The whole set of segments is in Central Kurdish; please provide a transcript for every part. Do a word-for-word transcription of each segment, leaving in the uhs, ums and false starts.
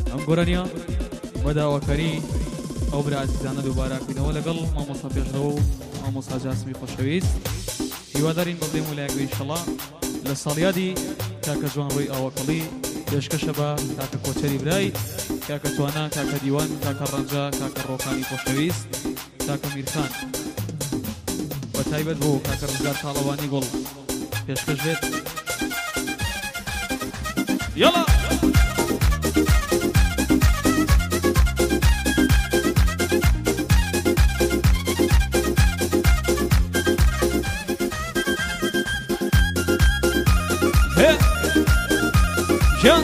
ئەم گۆرانیە بەداواکەری ئەو برا عزیزانە دووباراکەینەوە لەگەڵ مامۆستا پێشەوە و مامۆستا جاسمی خۆشەویست هیوادارین بەڵێم وەلایەکەوە ئینشەڵا لە ساڵیادی کاکە جوان ڕۆی ئاوەکەڵی پێشکەشە بە کاکە کۆچەری برای کاکە توانە کاکە دیوان کاکە ڕەنجە کاکە ڕۆخانی خۆشەویست کاکە میرخان بە تایبەت بۆ کاکە ڕزگار تاڵەوانی گوڵ پێشکەش بێت یاڵا جان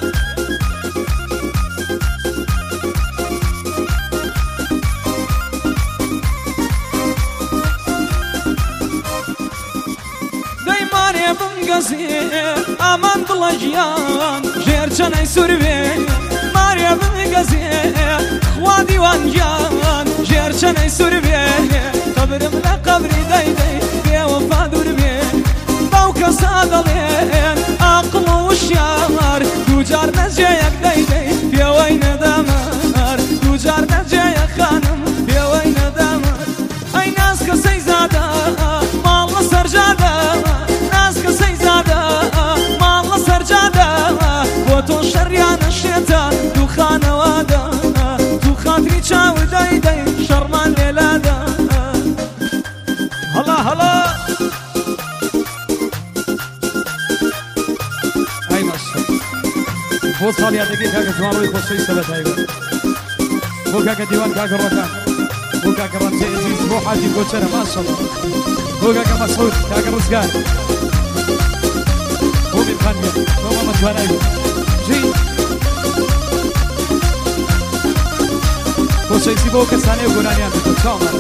دەیمانێ بمگەزێ ئامان دڵە ژیان ژێرچەنەی سووربێ مارێ بمگەزێ خوا دیوان گیان ژێرچەنەی سووربێ قەبرم لە قەبری دەیدەی بێوەفا دوور بێ باو کەسا دەڵێن عاقڵ و وشیار دووجار نەجێیەک دەیدەی پێوەی نەدەمەر دووجار نەجێیە خانم پێوەی نەدەمەر ئەی ناز کەسەی زادە ماڵ لە سەرجادە ناز کەسەی زادە ماڵ لە سەرجادە بۆ تۆ شەڕیانە شێتە دوو خانەوادە دوو خاتری چاور دەیدەی شەڕمان لێلادە هەڵا هەڵا بۆ ساڵیادەکەی کاکە جوانڕۆی خۆشەویستە بە تایبەت بۆ کاکە دیوان کاکە ڕۆکان بۆ کاکە ڕەنجە عزیز بۆ حاجی گۆچەرە ماشەڵڵا بۆ کاکە مەسعود کاکە ڕزگار بۆ میرخان بێت بۆ مامە توانای ژی خۆشەویستی بۆ کەسانەی و گۆرانیان بێتەوە چاومانە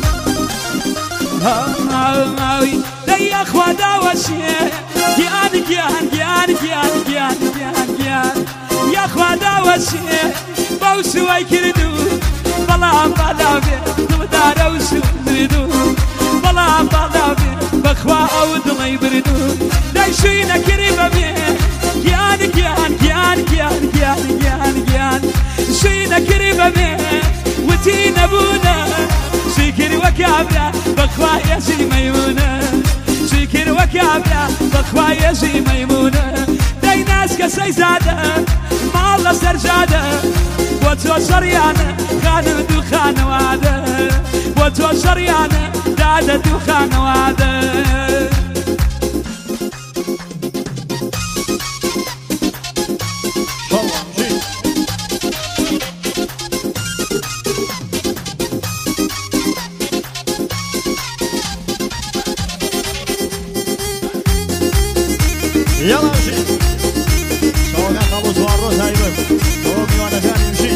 هاوی دەیە خوا داوەشێ گیان گیان گیان گیان گیان گیان گیان یاخوا داوەشێ بەو سوای کردو بەڵام باڵاوێ دڵدارە و سوودردو بەڵام باڵاوێ بەخوا ئەو دڵی بردو دەی شووی نەکری بەبێ گیان گیان گیان گیان گیان گیان گیان شووی نەکری بەبێ وتی نەبوونە شکر وەکابرا بەخوا ێزی مەیمونە شکر وەکابرا بەخوا ێزی مەیمونە دەی ناز کەسەی زادە ماڵ لە سەرجادە بۆ تۆ شەڕیانە خانە دوو خانەوادە بۆ تۆ شەڕیانە دادە دوو خانەوادە يلا امشي سواء خلص وعروس هاي بس قومي وانا ثاني امشي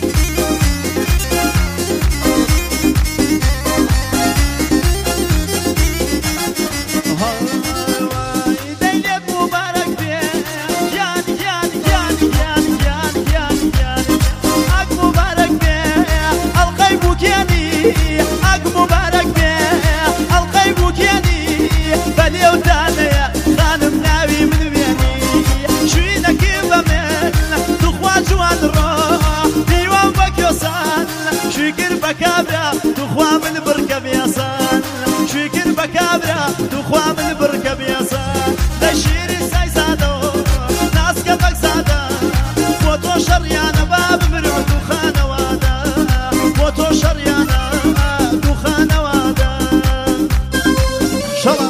دينك مبارك بيه جان جان جان جان جان جان جان حق مبارك بيه القيب وكياني حق مبارك بيه القيب وكياني بليو تاني خانم ناوي من بيني شوينا كيف من تخوى جوان الروح ديوان بكيوسان شكر بكابرا تخوى من بركب ياسان شكر بكابرا تخوى من بركب ياسان لشيري ساي زادو ناس كبك زادا فوتو شريانا باب مرعو دخانا وادا فوتو شريانا دخانا وادا شلا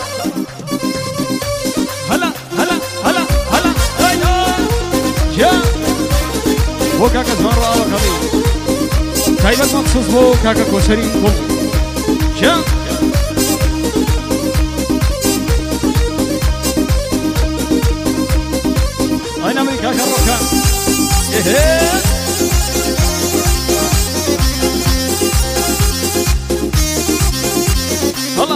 بۆ کاکە جوان ڕۆ ئاوەکەڵی تایبەت مەخسووس بۆ کاکە کۆچەری گوڵ جا ئای نامەی کاکە ڕۆکان ئێهێ هەڵا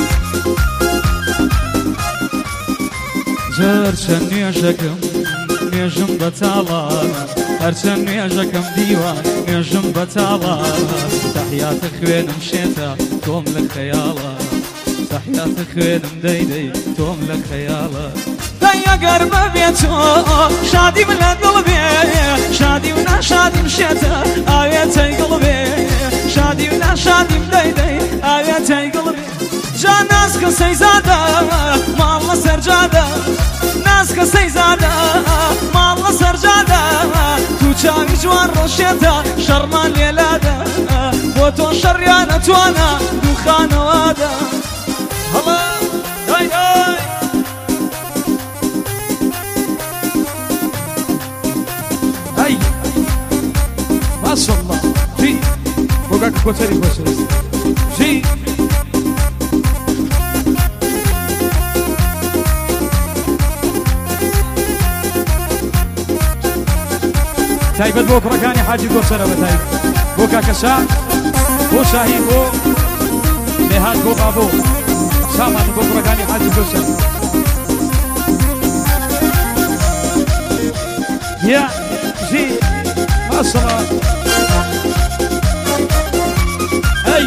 زار چەند نوێژەکەم نوێژم بەتاڵە هەرچەند نوێژەکەم دیوان نوێژم بەتاڵە تەحیاتە خوێنم شێتە تۆم لە خەیاڵە تەحیاتە خوێنم دەیدەی تۆم لە خەیاڵە ئەگەر بەبێت تۆ شادیم لە دڵ بێ شادی و ناشادیم شێتە ئاوێتەی گڵ بێ شادی و ناشادیم دەیدەی ئاوێتەی گڵ بێ جا ناز کەسەی زادە ماڵ لە سەرجادە ناز کەسەی زادە ماڵ لە سەرجادە تو چاوی جوان ڕۆشێتە شەڕمان لێلادە بۆ تۆ شەڕیان نەتوانە دوو خانەوادە هەڵە دای دای هاي ما شاء الله جي وقاك كوتري كوتري جي تايبت بوك ركاني حاجي كوتري بتايب بوكا كشا بو شاهي بو نهاد بو بابو شامان بوك ركاني حاجي كوتري يا جي ما شاء الله هاي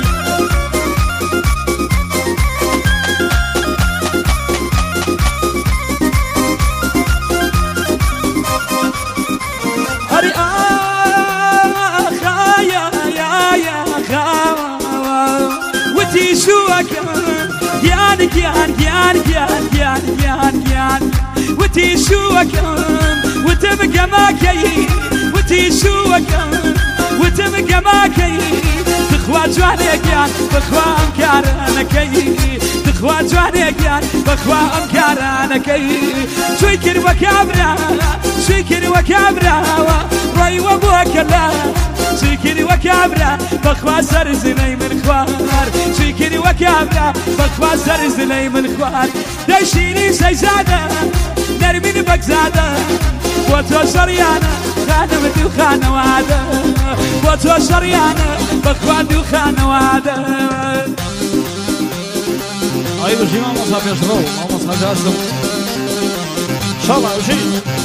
هري آخ يا يا يا خا وتي شو أكمل يان يان يان يان يان يان يان وتي شو أكمل وتبقى ماكي وتي شو أكمل وتبقى ماكي تخوى جوانك يان بخوى أمكارنكي تخوى جوانك يان بخوى أمكارنكي شويكر وكابرا شويكر وكابرا روي وابوك الله شويكر وكابرا بخوى سرزني من خوار شويكر وكابرا بخوى سرزني من خوار دايشيني سيزادة نرمين بكزادة بوتو شريانة خانم دو خانوادة بوتو شريانة بخوان دو خانوادة هاي بشي ما مصاب يشرو ما مصاب جاسم إن شاء الله بشي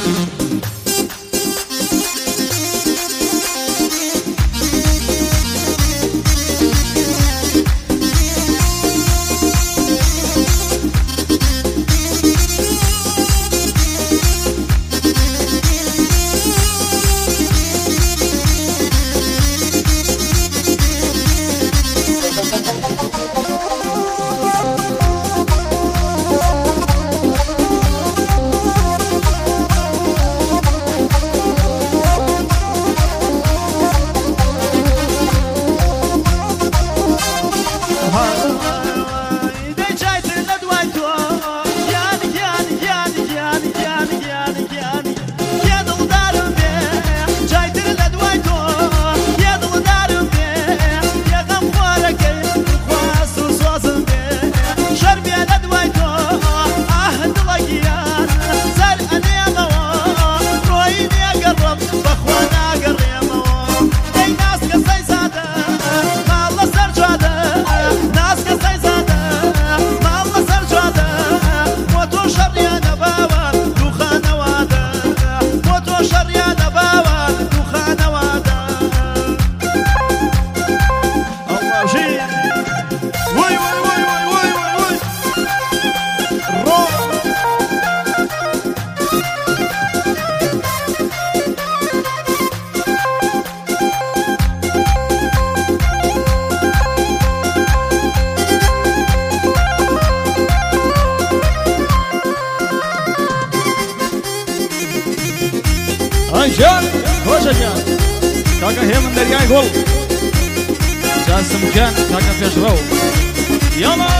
جان خوشا جان كاكا هي من درياي قول جاسم جان كاكا فيش رو يلا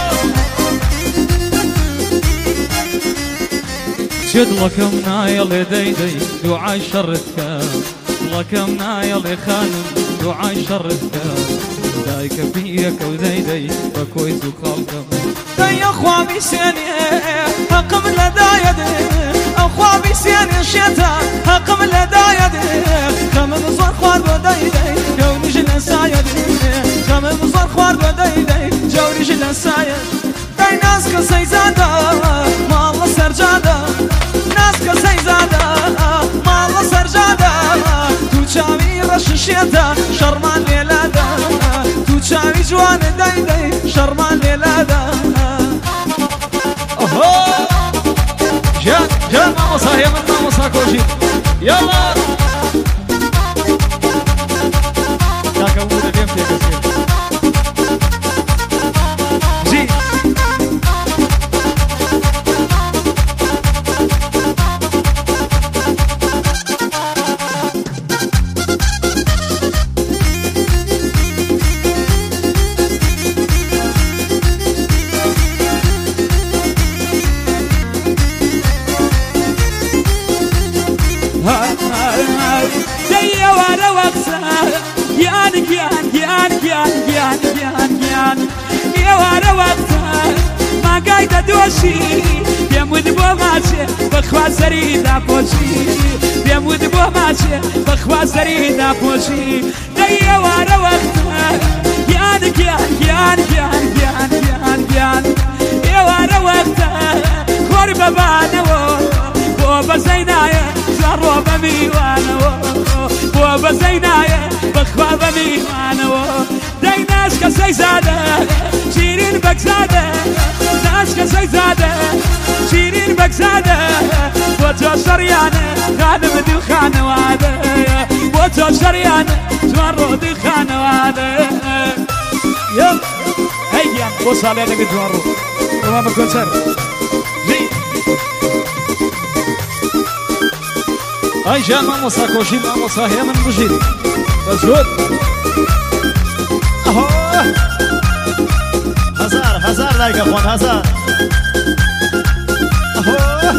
شد لكم نايل ديدي دعاي شرتك لكم نايل خانم دعاي شرتك دايك فيك وديدي بكويس وخالكم داي اخوامي سيني حقم لدايدي اخوامي سيني شتا حقم لدايدي خمن صار خوار وديدي جوني جل سايدي خمن صار خوار وديدي جوني جل سايد داي ناس كسي زادا ما الله سرجادا ناس كسي زادا شێتە شەڕمان لێلادا تو چاوی جوانە دەی دەی شەڕمان لێلادا ئەهۆ ژیان ژیان مامۆستا هێمن مامۆستا کۆژی یاڵا کاکە بوونە لێم پێگەسێت جی پێمود بۆ ماچێ بەخوا سەری داپۆچی پێمود بۆ ماچێ بەخوا سەری داپۆچی دەی ئێوارە وەختە گیان گیان گیان گیان گیان گیان گیان ئێوارە وەختە خۆر بەبانەوە بۆ بەزەی نایە زەڕۆ بە میوانەوە بۆ بەزەی نایە بەخوا بە میوانەوە دەی ناشکە سەیزادە شیرین بەگزادە ناشکە سەیزادە شیرین بەگزادە بۆ تۆ شەڕیانە خانم دوو خانەوادە بۆ تۆ شەڕیانە جوان ڕۆ دوو خانەوادە هەیگیان بۆ ساڵێ لەگە جوان ڕۆ ئەوە بە کۆچەر ئای ژیان مامۆستا کۆژی مامۆستا هێمن بژیر بە زۆر ئەهۆ هەزار هەزار لایکە خۆن هەزار ئەهۆ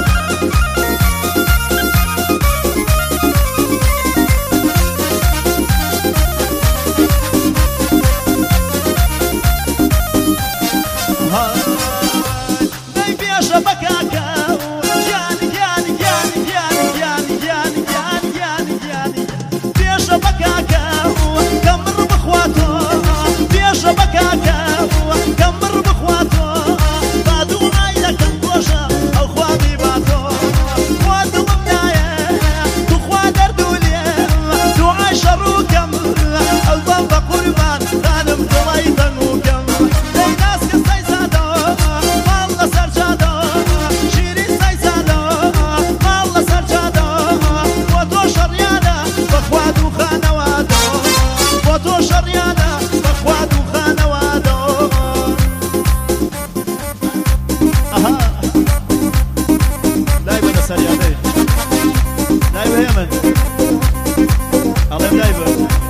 دەی پێشە بە کاکە گیان گیان گیان گیان گیان گیان گیان گیان گیان پێشە بە کاکە کەمڕ بخواتۆ پێشە بە کاکە کەمڕ بخواتۆ بادوونای دەکەم خۆشە ئەو خوامی باتۆ خوا دڵم نایە تو خوا دەردوولێ دوعای شەڕووکەم ئەڵبەم بە قوربان دانم دڵی دەنووکەم دەی ناسکە سەیزادە ماڵ لەسەر جادە شیرین سەیزادە ماڵ لەسەر جادە بۆ تۆ شەڕیانە بەخوا دوو خانەوادە بۆ تۆ شەڕیانە بەخوا دوو خانەوادە ئەها لای بە لەسەر یادەی لای بە هێمن ئەڵێم لای بە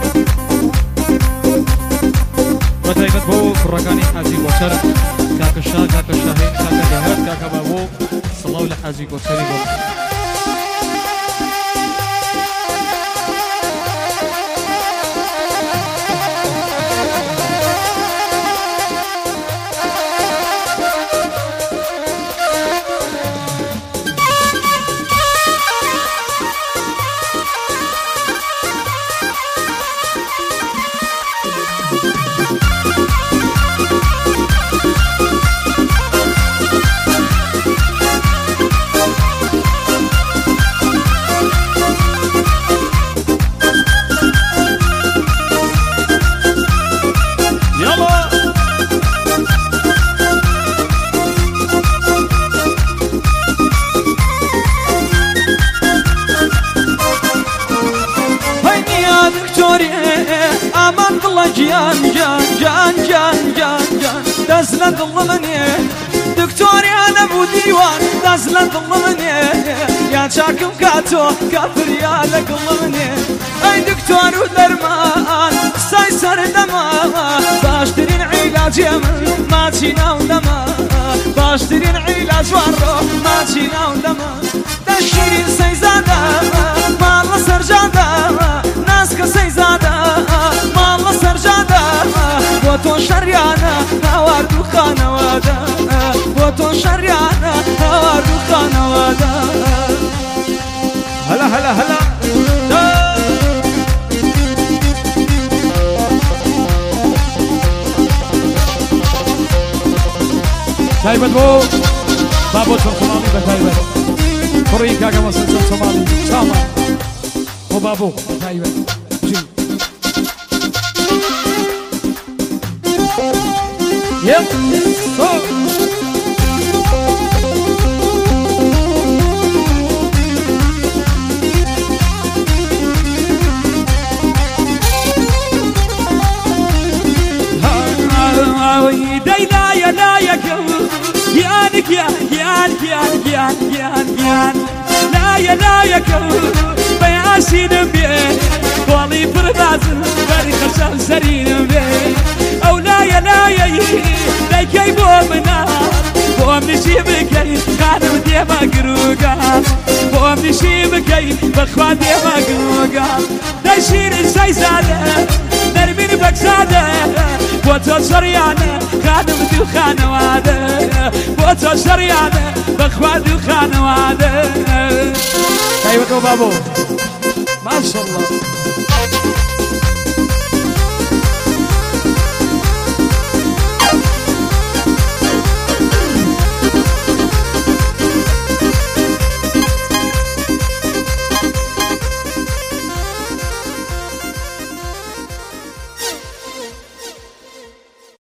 بە تایبەت بۆ کوڕەکانی حاجی گۆچەر کاکە شا کاکە شاهین کاکە دەهەر کاکە بابۆ سڵاو لە حاجی گۆچەری بۆ جان جان جان جان جان جان دزلن ظلمني دكتوري انا ابو ديوان دزلن ظلمني يا شاكم كاتو كافر يا لك ظلمني اي دكتور ودرمان سايسر دما باشترين علاج يمن ما تشينا ودما باشترين علاج ورو ما تشينا ودما تشيرين سيزادا ما الله سرجادا ناس كسيزادا ما الله سرجادا بوتو شريانا نواردو خانوادا بوتو شريانا نواردو خانوادا هلا هلا هلا تایبەت بۆ بابۆ چۆن سۆماڵی بە تایبەت کوڕی کاکە مەسەد چۆن سۆماڵی چاوە بۆ بابۆ تایبەت هێڵ دەی لایە لایەکە گیان گیان گیان گیان گیان گیان گیان لایە لایەکە بەیاسینم بێ کۆڵی پڕبازم بەری خەشەم سەرینم بێ ئەو لایە لایەی دەیکەی بۆ منە بۆم نشی بکەی خانم دێمە گروگان بۆم نشی بکەی بەخوا دێمە گروگان دەی شیرین سەیزادە نەرمین بەکزادە بۆ تۆ شەڕیانە خانم دوو خانەوادە بۆ تۆ شەڕیانە بەخوا دوو خانەوادە تایبەتەوە بابۆ ماشەڵڵا